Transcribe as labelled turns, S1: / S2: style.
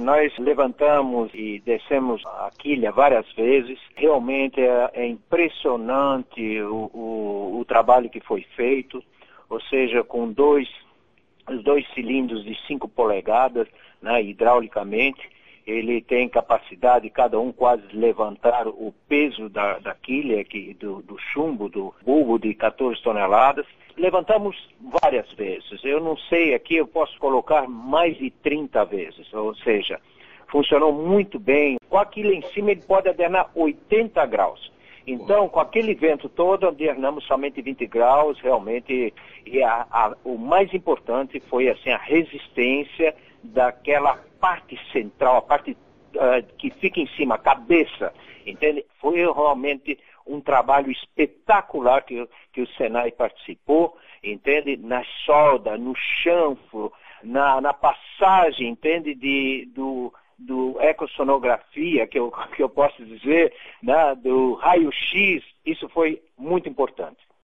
S1: Nós levantamos e descemos a quilha várias vezes. Realmente é impressionante o trabalho que foi feito, ou seja, com os dois cilindros de 5 polegadas, né, hidraulicamente. Ele tem capacidade, cada um quase levantar o peso da quilha, do chumbo, do bulbo de 14 toneladas. Levantamos várias vezes. Eu não sei, aqui eu posso colocar mais de 30 vezes. Ou seja, funcionou muito bem. Com a quilha em cima ele pode adernar 80 graus. Então, com aquele vento todo, adernamos somente 20 graus, realmente. E o mais importante foi assim, a resistência daquela parte central, a parte que fica em cima, a cabeça, entende? Foi realmente um trabalho espetacular que o Senai participou, entende? Na solda, no chanfro, na passagem, entende? Do ecossonografia, que eu posso dizer, né? Do raio-x, isso foi muito importante.